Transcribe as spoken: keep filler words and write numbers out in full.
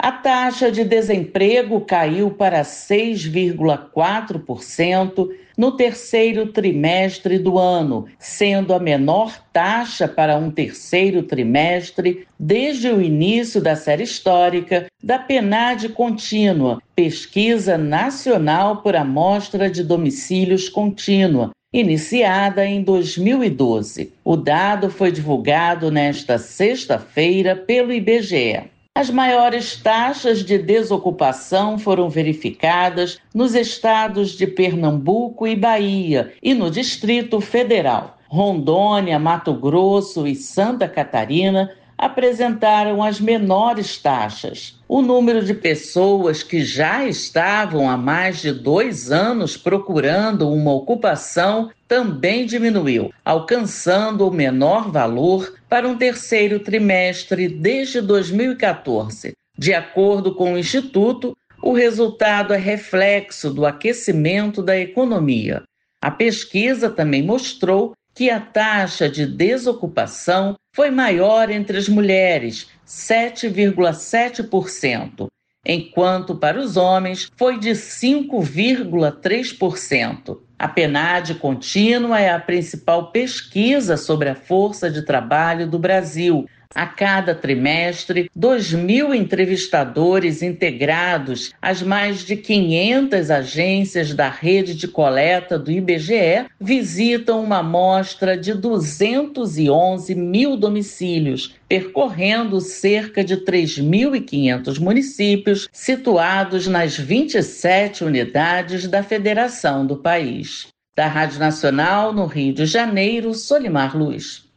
A taxa de desemprego caiu para seis vírgula quatro por cento no terceiro trimestre do ano, sendo a menor taxa para um terceiro trimestre desde o início da série histórica da PNAD Contínua, Pesquisa Nacional por Amostra de Domicílios Contínua, iniciada em dois mil e doze. O dado foi divulgado nesta sexta-feira pelo I B G E. As maiores taxas de desocupação foram verificadas nos estados de Pernambuco e Bahia e no Distrito Federal. Rondônia, Mato Grosso e Santa Catarina apresentaram as menores taxas. O número de pessoas que já estavam há mais de dois anos procurando uma ocupação também diminuiu, alcançando o menor valor para um terceiro trimestre desde dois mil e quatorze. De acordo com o Instituto, o resultado é reflexo do aquecimento da economia. A pesquisa também mostrou que a taxa de desocupação foi maior entre as mulheres, sete vírgula sete por cento, enquanto para os homens foi de cinco vírgula três por cento. A PNAD Contínua é a principal pesquisa sobre a força de trabalho do Brasil. A cada trimestre, dois mil entrevistadores integrados às mais de quinhentas agências da rede de coleta do I B G E visitam uma amostra de duzentos e onze mil domicílios, percorrendo cerca de três mil e quinhentos municípios situados nas vinte e sete unidades da federação do país. Da Rádio Nacional, no Rio de Janeiro, Solimar Luz.